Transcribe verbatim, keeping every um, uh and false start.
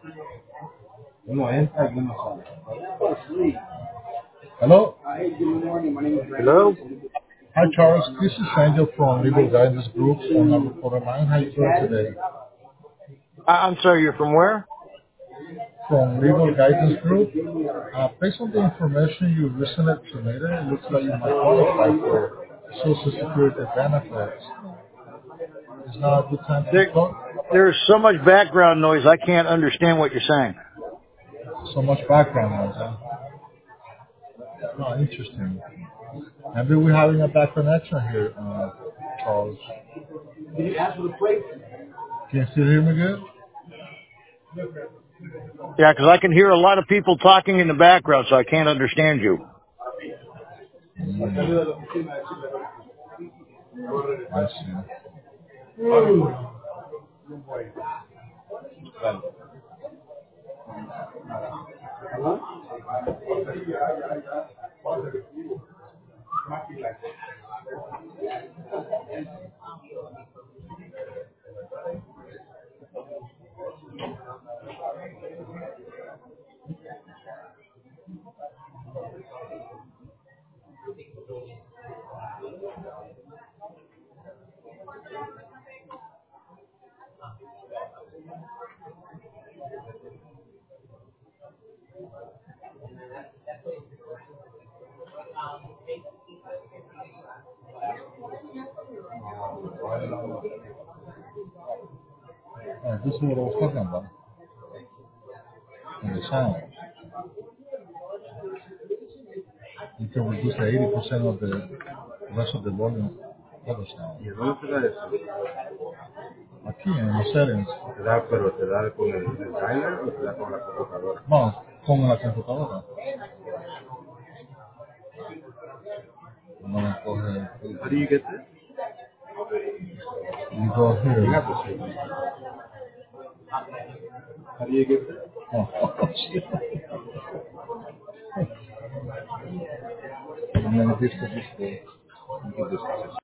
Uno entra y uno sale. Hello? Hello? Hi, Charles. This is Angel from Legal Guidance Group on our reporter line. How you doing today? I- I'm sorry, you're from where? From Legal Guidance Group. Uh, based on the information you recently submitted, it looks like you might qualify for Social Security benefits. Is now a good time to There, talk? there's so much background noise, I can't understand what you're saying. So much background noise, huh? Oh, interesting. Maybe we're having a bad connection here, uh, Charles. Can you still hear me good? Yeah, 'cause I can hear a lot of people talking in the background, so I can't understand you. Mm, I see. Uh, this is what I was talking about. And the sound. You can reduce the eighty percent of the rest of the volume of the sound. ¿Y dónde te da eso? Aquí en los settings. ¿Te da, pero te da con el, el dialer o te da con la computadora? No, con la computadora. No me coge. How do you get this? You go here. You have to see. How do you get this? Oh, shit. And then this is this. This is